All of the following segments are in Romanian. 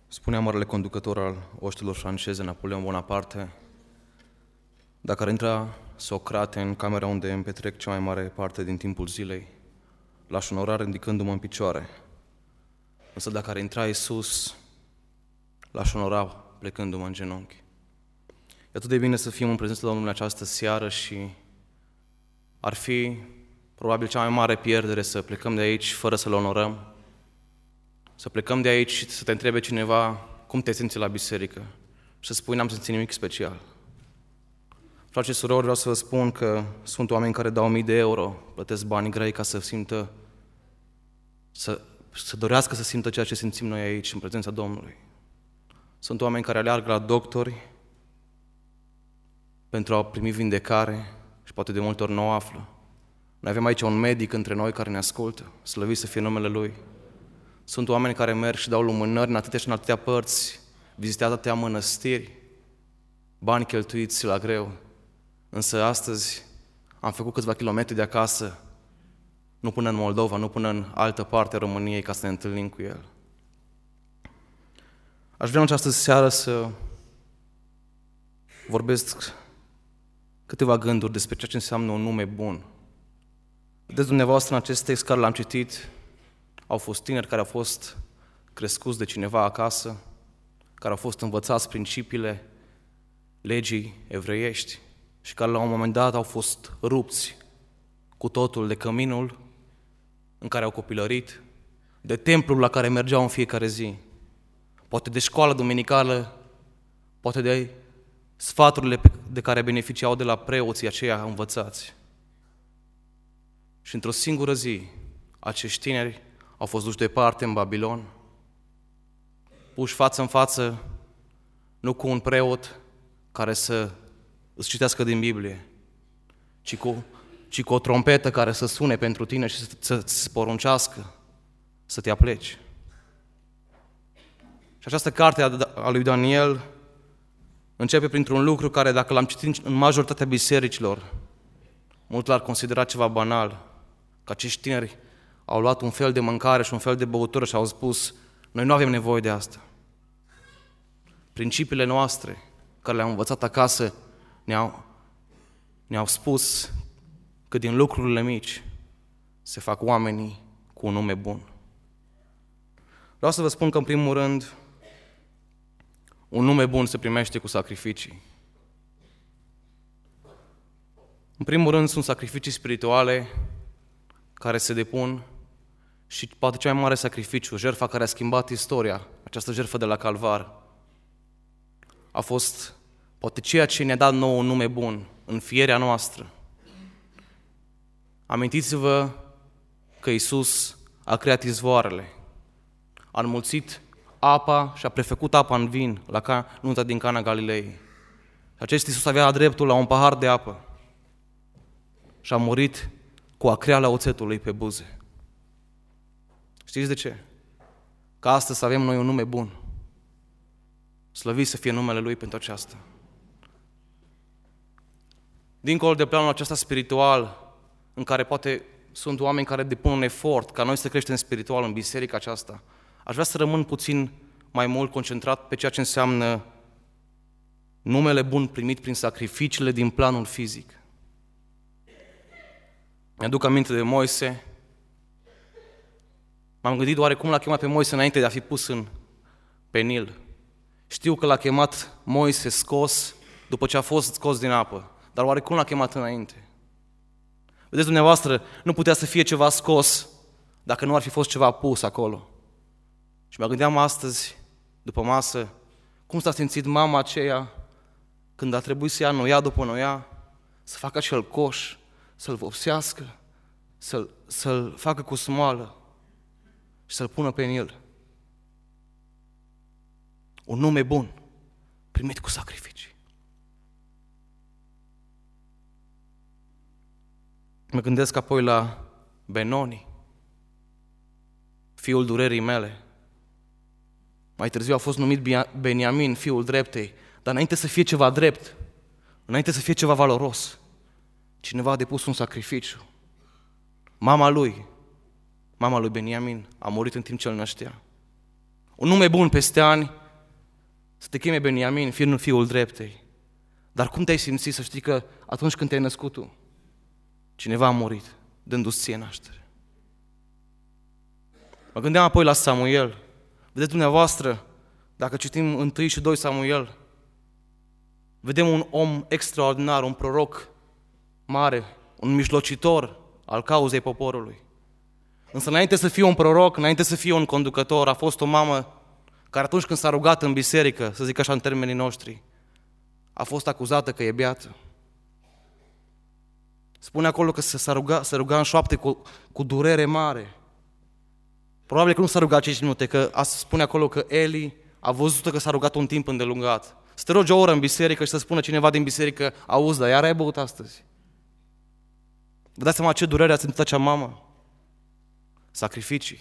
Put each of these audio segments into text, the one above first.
Spunea marele conducător al oștilor franceze, Napoleon Bonaparte, dacă ar intra Socrate în camera unde îmi petrec cea mai mare parte din timpul zilei, l-aș onora ridicându-mă în picioare. Însă dacă ar intra Iisus, l-aș onora plecându-mă în genunchi. E atât de bine să fim în prezența Domnului această seară și ar fi probabil cea mai mare pierdere să plecăm de aici fără să-L onorăm. Să plecăm de aici și să te întrebe cineva cum te simți la biserică și să spui n-am simțit nimic special. Frate și surori, vreau să vă spun că sunt oameni care dau mii de euro, plătesc bani grei ca să simtă, să dorească să simtă ceea ce simțim noi aici, în prezența Domnului. Sunt oameni care aleargă la doctori pentru a primi vindecare și poate de multe ori nu o află. Noi avem aici un medic între noi care ne ascultă, slăvit să fie numele Lui. Sunt oameni care merg și dau lumânări în atâtea și în atâtea părți, vizitează atâtea mănăstiri, bani cheltuiți la greu. Însă astăzi am făcut câțiva kilometri de acasă, nu până în Moldova, nu până în altă parte a României, ca să ne întâlnim cu El. Aș vrea în această seară să vorbesc câteva gânduri despre ceea ce înseamnă un nume bun. Vedeți dumneavoastră în acest text care l-am citit, au fost tineri care au fost crescuți de cineva acasă, care au fost învățați principiile legii evreiești și care la un moment dat au fost rupți cu totul de căminul în care au copilărit, de templul la care mergeau în fiecare zi, poate de școala duminicală, poate de sfaturile de care beneficiau de la preoții aceia învățați. Și într-o singură zi, acești tineri au fost duși departe în Babilon, puși față în față, nu cu un preot care să îți citească din Biblie, ci cu o trompetă care să sune pentru tine și să-ți poruncească să te apleci. Și această carte a lui Daniel începe printr-un lucru care, dacă l-am citit în majoritatea bisericilor, mult l-ar considera ceva banal, că acești tineri au luat un fel de mâncare și un fel de băutură și au spus, noi nu avem nevoie de asta. Principiile noastre, care le-am învățat acasă, ne-au spus că din lucrurile mici se fac oamenii cu un nume bun. Vreau să vă spun că, în primul rând, un nume bun se primește cu sacrificii. În primul rând, sunt sacrificii spirituale care se depun și poate cel mai mare sacrificiu, jertfa care a schimbat istoria, această jertfă de la Calvar, a fost poate ceea ce ne-a dat nouă un nume bun în fierea noastră. Amintiți-vă că Iisus a creat izvoarele, a înmulțit apa și a prefăcut apa în vin la nunta din Cana Galilei. Și acest Iisus avea dreptul la un pahar de apă și a murit cu acreala oțetului pe buze. Știți de ce? Ca astăzi să avem noi un nume bun. Slăvit să fie numele Lui pentru aceasta. Dincolo de planul acesta spiritual, în care poate sunt oameni care depun un efort ca noi să creștem spiritual în biserica aceasta, aș vrea să rămân puțin mai mult concentrat pe ceea ce înseamnă numele bun primit prin sacrificiile din planul fizic. Mi-aduc aminte de Moise. M-am gândit oare cum l-a chemat pe Moise înainte de a fi pus pe Nil. Știu că l-a chemat Moise scos după ce a fost scos din apă, dar oare cum l-a chemat înainte? Vedeți dumneavoastră, nu putea să fie ceva scos dacă nu ar fi fost ceva pus acolo. Și mă gândeam astăzi, după masă, cum s-a simțit mama aceea când a trebuit să ia noia după noia, să facă acel coș, să-l vopsească, să-l facă cu smoală și să-l pună pe Nil. Un nume bun, primit cu sacrificii. Mă gândesc apoi la Benoni, fiul durerii mele. Mai târziu a fost numit Beniamin, fiul dreptei, dar înainte să fie ceva drept, înainte să fie ceva valoros, cineva a depus un sacrificiu. Mama lui Beniamin a murit în timp ce îl năștea. Un nume bun peste ani să te cheme Beniamin, fiul dreptei. Dar cum te-ai simțit să știi că atunci când te-ai născut tu, cineva a murit, dându-ți ție naștere? Mă gândeam apoi la Samuel. Vedeți dumneavoastră, dacă citim 1 și 2 Samuel, vedem un om extraordinar, un proroc mare, un mijlocitor al cauzei poporului. Însă înainte să fie un proroc, înainte să fie un conducător, a fost o mamă care atunci când s-a rugat în biserică, să zic așa în termenii noștri, a fost acuzată că e beată. Spune acolo că se ruga în șoapte cu durere mare. Probabil că nu s-a rugat 5 minute, că spune acolo că Eli a văzut că s-a rugat un timp îndelungat. Să te rogi o oră în biserică și să spună cineva din biserică, auzi, dar iar ai băut astăzi. Vă dați seama ce durere a simțit acea mamă? Sacrificii.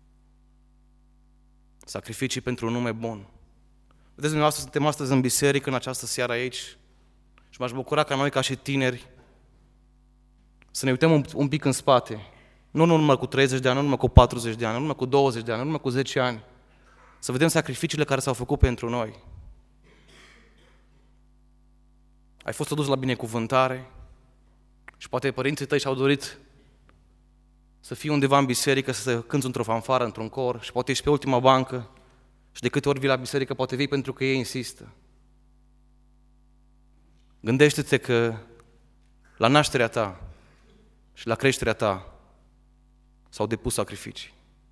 Sacrificii pentru un nume bun. Vedeți, dumneavoastră, suntem astăzi în biserică, în această seară aici, și m-aș bucura ca noi, ca și tineri, să ne uităm un pic în spate. Nu în urmă cu 30 de ani, nu în urmă cu 40 de ani, nu în urmă cu 20 de ani, nu în urmă cu 10 ani. Să vedem sacrificiile care s-au făcut pentru noi. Ai fost adus la binecuvântare și poate părinții tăi și-au dorit să fii undeva în biserică, să cânți într-o fanfară, într-un cor și poate ești pe ultima bancă și de câte ori vii la biserică poate vii pentru că ei insistă. Gândește-te că la nașterea ta și la creșterea ta s-au depus sacrificii.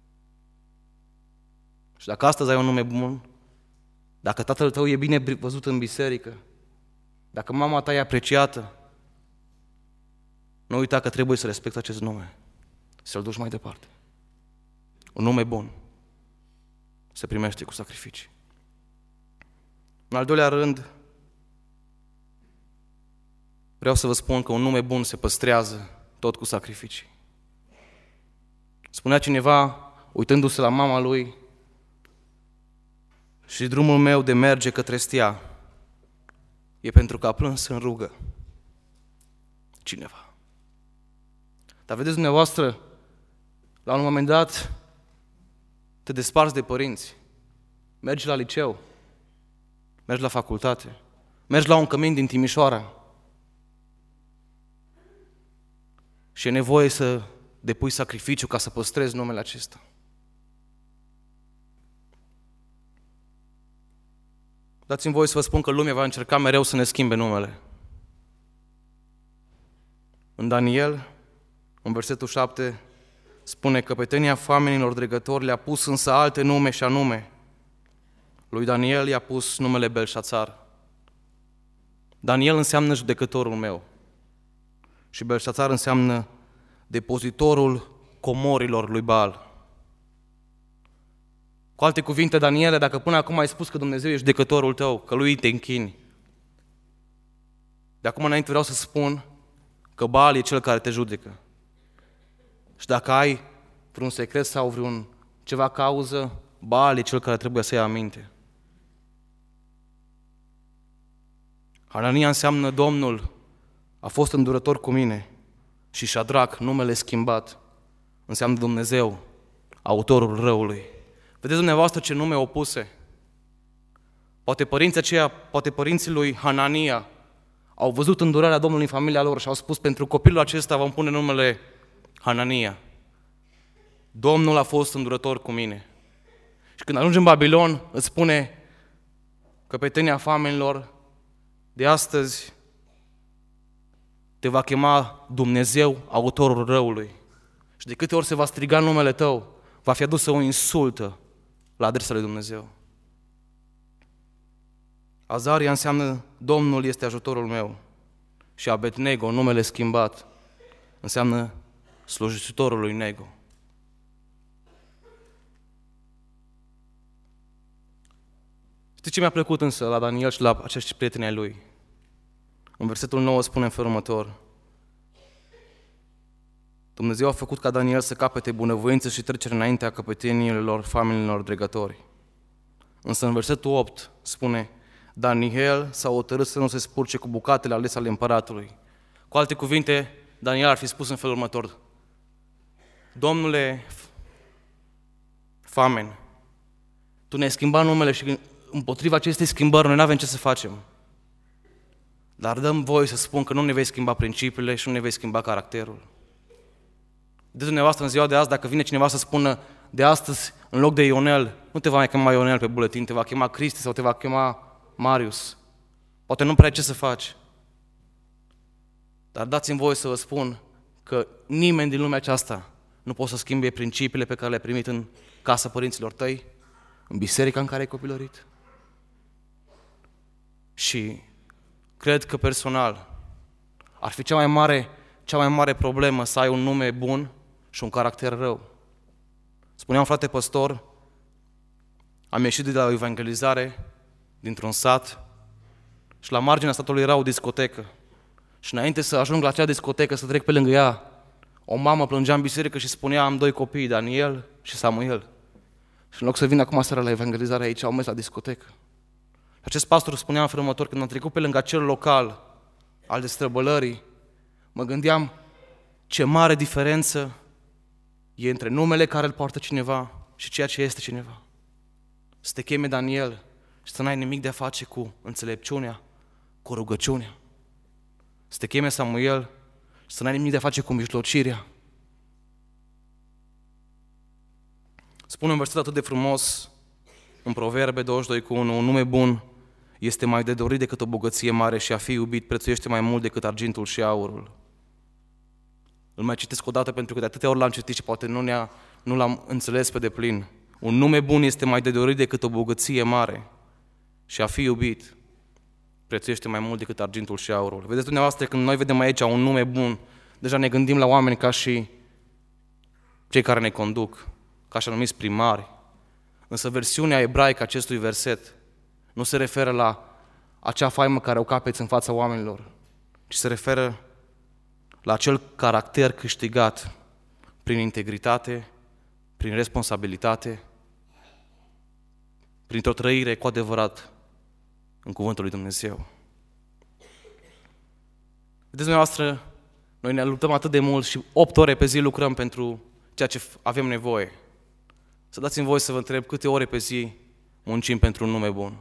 Și dacă astăzi ai un nume bun, dacă tatăl tău e bine văzut în biserică, dacă mama ta e apreciată, nu uita că trebuie să respecti acest nume, să-l duci mai departe. Un nume bun se primește cu sacrificii. În al doilea rând, vreau să vă spun că un nume bun se păstrează tot cu sacrificii. Spunea cineva, uitându-se la mama lui, și drumul meu de merge către stea e pentru că a plâns în rugă cineva. Dar vedeți dumneavoastră, la un moment dat te desparți de părinți, mergi la liceu, mergi la facultate, mergi la un cămin din Timișoara și e nevoie să depui sacrificiu ca să păstrezi numele acesta. Dați-mi voie să vă spun că lumea va încerca mereu să ne schimbe numele. În Daniel, în versetul 7, spune că căpetenia famenilor dregători le-a pus însă alte nume și anume. Lui Daniel i-a pus numele Belșațar. Daniel înseamnă judecătorul meu și Belșațar înseamnă depozitorul comorilor lui Baal. Cu alte cuvinte, Daniele, dacă până acum ai spus că Dumnezeu e judecătorul tău, că lui te închini, de acum înainte vreau să spun că Baal e cel care te judecă. Și dacă ai vreun secret sau vreun ceva cauză, Baal e cel care trebuie să ia aminte. Hanania înseamnă Domnul a fost îndurător cu mine și Șadrac, numele schimbat, înseamnă Dumnezeu, autorul răului. Vedeți dumneavoastră ce nume opuse? Poate părinții lui Hanania au văzut îndurarea Domnului în familia lor și au spus, pentru copilul acesta vom pune numele Hanania. Domnul a fost îndurător cu mine. Și când ajungi în Babilon, îți spune căpetenia famenilor, de astăzi te va chema Dumnezeu, autorul răului. Și de câte ori se va striga numele tău, va fi adusă o insultă la adresa lui Dumnezeu. Azaria înseamnă Domnul este ajutorul meu și Abednego, numele schimbat, înseamnă slujitorul lui Nego. Știți ce mi-a plăcut însă la Daniel și la acești prieteni ai lui? În versetul 9 spune în felul următor: Dumnezeu a făcut ca Daniel să capete bunăvoință și trecere înaintea căpeteniilor familiilor dregători. Însă în versetul 8 spune: Daniel s-a hotărât să nu se spurce cu bucatele alese ale împăratului. Cu alte cuvinte, Daniel ar fi spus în felul următor: Domnule Famen, tu ne-ai schimbat numele și împotriva acestei schimbări noi nu avem ce să facem. Dar dăm voie să spun că nu ne vei schimba principiile și nu ne vei schimba caracterul. De dumneavoastră în ziua de azi, dacă vine cineva să spună de astăzi, în loc de Ionel, nu te va mai chema Ionel pe buletin, te va chema Cristi sau te va chema Marius. Poate nu prea ai ce să faci. Dar dați-mi voie să vă spun că nimeni din lumea aceasta nu poate să schimbe principiile pe care le-ai primit în casa părinților tăi, în biserica în care ai copilărit. Și cred că personal ar fi cea mai mare problemă să ai un nume bun și un caracter rău. Spuneam, frate păstor, am ieșit de la o evangelizare dintr-un sat și la marginea satului era o discotecă. Și înainte să ajung la acea discotecă, să trec pe lângă ea, o mamă plângea în biserică și spunea, am 2 copii, Daniel și Samuel. Și în loc să vin acum seara la evangelizare aici, au mers la discotecă. Acest pastor spunea în felul următor, când am trecut pe lângă acel local al destrăbălării, mă gândeam ce mare diferență e între numele care îl poartă cineva și ceea ce este cineva. Să te cheme Daniel și să n-ai nimic de a face cu înțelepciunea, cu rugăciunea. Să te cheme Samuel și să n-ai nimic de a face cu mijlocirea. Spune un verset atât de frumos în Proverbe 22:1, un nume bun este mai de dorit decât o bogăție mare și a fi iubit prețuiește mai mult decât argintul și aurul. Îl mai citesc o dată pentru că de atâtea ori l-am citit și poate nu l-am înțeles pe deplin. Un nume bun este mai de dorit decât o bogăție mare și a fi iubit prețuiește mai mult decât argintul și aurul. Vedeți dumneavoastră, când noi vedem aici un nume bun, deja ne gândim la oameni ca și cei care ne conduc, ca așa numiți primari. Însă versiunea ebraică a acestui verset nu se referă la acea faimă care o capeți în fața oamenilor, ci se referă la acel caracter câștigat prin integritate, prin responsabilitate, printr-o trăire cu adevărat în Cuvântul lui Dumnezeu. Vedeți dumneavoastră, noi ne luptăm atât de mult și 8 ore pe zi lucrăm pentru ceea ce avem nevoie. Să dați-mi voie să vă întreb câte ore pe zi muncim pentru un nume bun.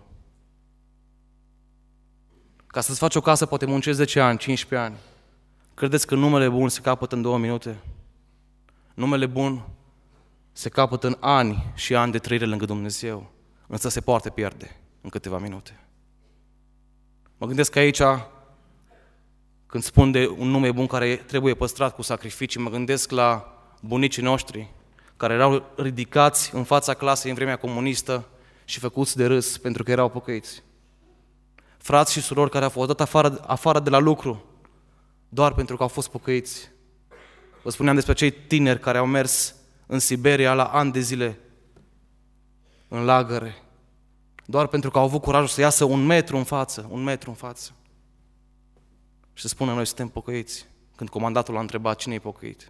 Ca să-ți faci o casă poate muncești 10 ani, 15 ani. Credeți că numele bun se capătă în 2 minute? Numele bun se capătă în ani și ani de trăire lângă Dumnezeu, însă se poate pierde în câteva minute. Mă gândesc că aici, când spun de un nume bun care trebuie păstrat cu sacrificii, mă gândesc la bunicii noștri, care erau ridicați în fața clasei în vremea comunistă și făcuți de râs pentru că erau pocăiți. Frați și surori care au fost dat afară de la lucru doar pentru că au fost pocăiți. Vă spuneam despre cei tineri care au mers în Siberia la ani de zile în lagăre, doar pentru că au avut curajul să iasă 1 metru în față, și să spună noi suntem pocăiți, când comandatul a întrebat cine e pocăit.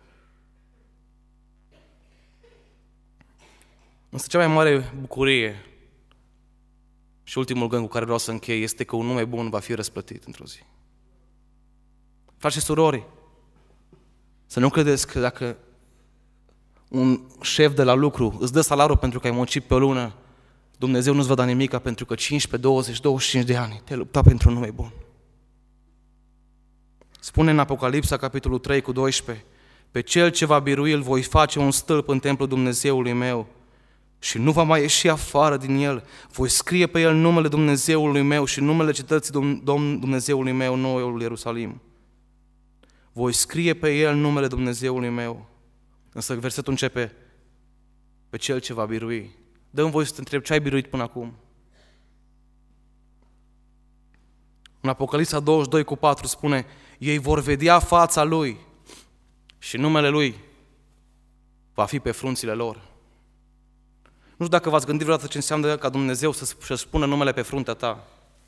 Însă cea mai mare bucurie și ultimul gând cu care vreau să închei este că un nume bun va fi răsplătit într-o zi. Frați și surori, să nu credeți că dacă un șef de la lucru îți dă salariul pentru că ai muncit pe o lună, Dumnezeu nu-ți va da nimica pentru că 15, 20, 25 de ani te-ai luptat pentru un nume bun. Spune în Apocalipsa, capitolul 3:12, pe cel ce va birui îl voi face un stâlp în templul Dumnezeului meu și nu va mai ieși afară din el. Voi scrie pe el numele Dumnezeului meu și numele cetății Dumnezeului meu, Noul Ierusalim. Voi scrie pe el numele Dumnezeului meu. Însă versetul începe, pe cel ce va birui. Dă-mi voie să te întreb, ce ai biruit până acum? În Apocalipsa 22:4 spune, ei vor vedea fața lui și numele lui va fi pe frunțile lor. Nu știu dacă v-ați gândit vreodată ce înseamnă ca Dumnezeu să-și spună numele pe fruntea ta.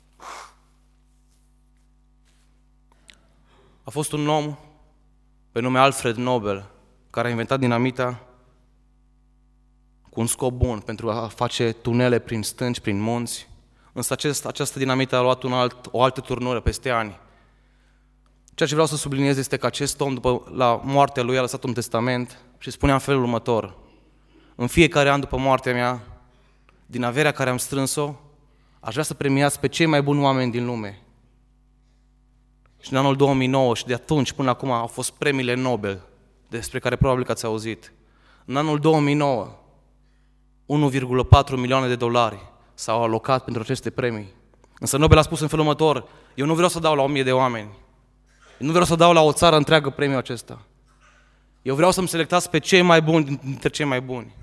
A fost un om pe nume Alfred Nobel care a inventat dinamita cu un scop bun, pentru a face tunele prin stânci, prin munți. Însă această dinamită a luat o altă turnură peste ani. Ceea ce vreau să subliniez este că acest om, la moartea lui, a lăsat un testament și spunea în felul următor, în fiecare an după moartea mea, din averea care am strâns-o, aș vrea să premiați pe cei mai buni oameni din lume. Și în anul 2009 și de atunci până acum au fost premiile Nobel, despre care probabil că ați auzit. În anul 2009, 1,4 milioane de dolari s-au alocat pentru aceste premii. Însă Nobel a spus în felul următor: eu nu vreau să dau la 1000 de oameni. Eu nu vreau să dau la o țară întreagă premiul acesta. Eu vreau să-mi selectați pe cei mai buni dintre cei mai buni.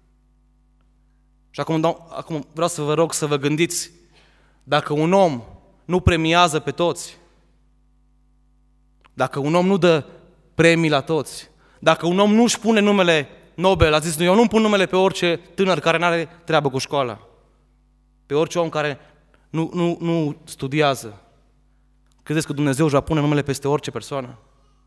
Și acum vreau să vă rog să vă gândiți, dacă un om nu premiază pe toți, dacă un om nu dă premii la toți, dacă un om nu își pune numele Nobel, a zis, eu nu pun numele pe orice tânăr care nu are treabă cu școala, pe orice om care nu studiază, credeți că Dumnezeu își va pune numele peste orice persoană?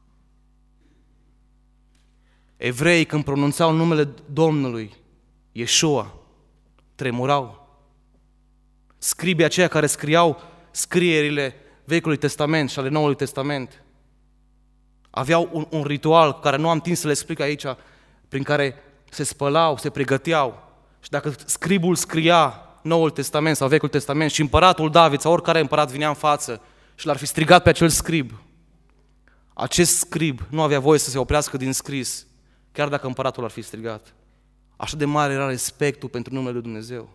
Evreii, când pronunțau numele Domnului, Iesua, tremurau. Scribii aceia care scriau scrierile Vechiului Testament și ale Noului Testament aveau un ritual care nu am timp să le explic aici, prin care se spălau, se pregăteau. Și dacă scribul scria Noul Testament sau Vechiul Testament și împăratul David sau oricare împărat vinea în față și l-ar fi strigat pe acel scrib, acest scrib nu avea voie să se oprească din scris, chiar dacă împăratul ar fi strigat. Așa de mare era respectul pentru numele lui Dumnezeu.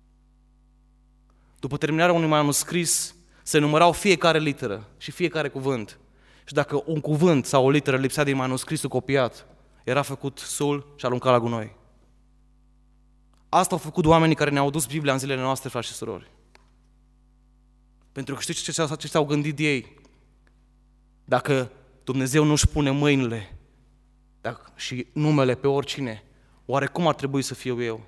După terminarea unui manuscris, se numărau fiecare literă și fiecare cuvânt. Și dacă un cuvânt sau o literă lipsea din manuscrisul copiat, era făcut sul și aruncat la gunoi. Asta au făcut oamenii care ne-au dus Biblia în zilele noastre, frați și surori. Pentru că știți ce s-au gândit ei? Dacă Dumnezeu nu își pune mâinile și numele pe oricine, oare cum ar trebui să fiu eu?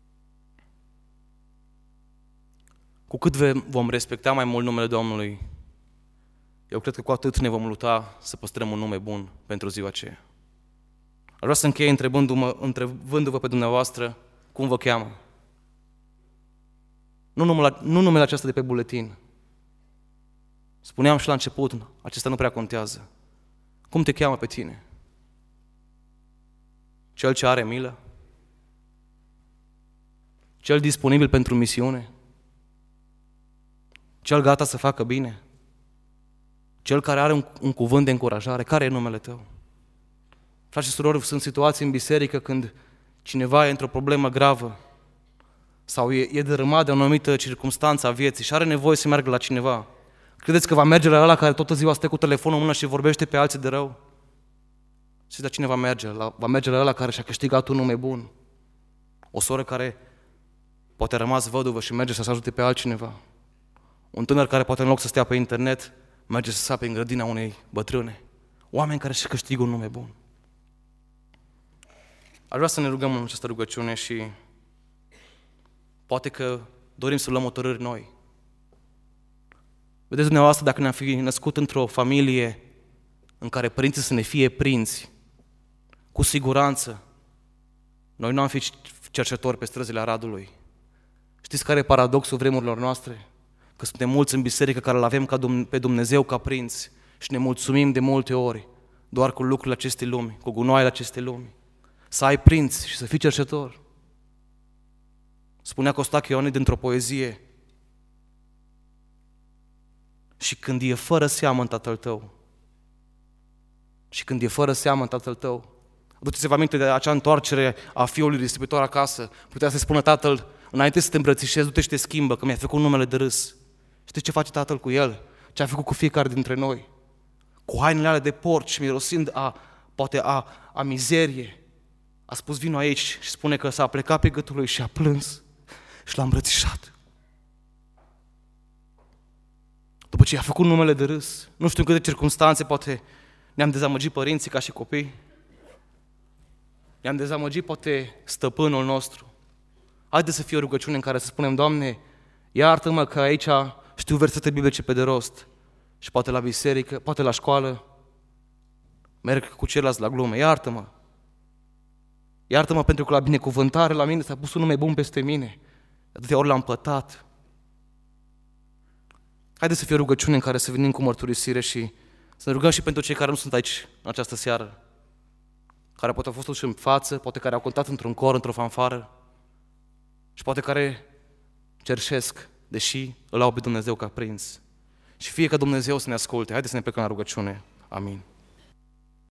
Cu cât vom respecta mai mult numele Domnului, eu cred că cu atât ne vom lupta să păstrăm un nume bun pentru ziua aceea. Aș vrea să închei întrebându-vă pe dumneavoastră cum vă cheamă. Nu numele acesta de pe buletin. Spuneam și la început, acesta nu prea contează. Cum te cheamă pe tine? Cel ce are milă? Cel disponibil pentru misiune? Cel gata să facă bine? Cel care are un cuvânt de încurajare? Care e numele tău? Frați și surori, sunt situații în biserică când cineva e într-o problemă gravă sau e dărâmat de o anumită circumstanță a vieții și are nevoie să meargă la cineva. Credeți că va merge la ăla care toată ziua stă cu telefonul în mână și vorbește pe alții de rău? Și la cine va merge? Va merge la ăla care și-a câștigat un nume bun. O soră care poate a rămas văduvă și merge să ajute pe altcineva. Un tânăr care poate în loc să stea pe internet, merge să sape în grădina unei bătrâne. Oameni care și câștigă un nume bun. Aș vrea să ne rugăm în această rugăciune și poate că dorim să luăm hotărâri noi. Vedeți dumneavoastră, dacă ne-am fi născut într-o familie în care părinții să ne fie prinți, cu siguranță, noi nu am fi cercetători pe străzile Aradului. Știți care e paradoxul vremurilor noastre? Că suntem mulți în biserică care îl avem pe Dumnezeu ca prinț și ne mulțumim de multe ori doar cu lucrurile acestei lumi, cu gunoaiele acestei lumi. Să ai prinț și să fii cercetător. Spunea Costache Ioannis dintr-o poezie: și când e fără seamă în tatăl tău, și când e fără seamă în tatăl tău, aduceți-vă aminte de acea întoarcere a fiului risipitor acasă, putea să-i spună tatăl: înainte să te îmbrățișezi, du-te și te schimbă, că mi-ai făcut numele de râs. Știți ce face tatăl cu el? Ce a făcut cu fiecare dintre noi? Cu hainele alea de porci, mirosind poate a mizerie, a spus: vino aici, și spune că s-a plecat pe gâtul lui și a plâns și l-a îmbrățișat. După ce i-a făcut numele de râs, nu știu în câte circunstanțe, poate ne-am dezamăgit părinții ca și copii, ne-am dezamăgit poate stăpânul nostru. Haideți să fie o rugăciune în care să spunem: Doamne, iartă-mă că aici știu versete biblice pe de rost și poate la biserică, poate la școală merg cu ceilalți la glume. Iartă-mă! Iartă-mă pentru că la binecuvântare la mine s-a pus un nume bun peste mine. De atâtea ori l-am pătat. Haideți să fie o rugăciune în care să venim cu mărturisire și să ne rugăm și pentru cei care nu sunt aici în această seară, care poate au fost uși în față, poate care au contat într-un cor, într-o fanfară și poate care cerșesc deși îl au pe Dumnezeu ca prinț. Și fie că Dumnezeu să ne asculte. Haideți să ne plecăm la rugăciune. Amin.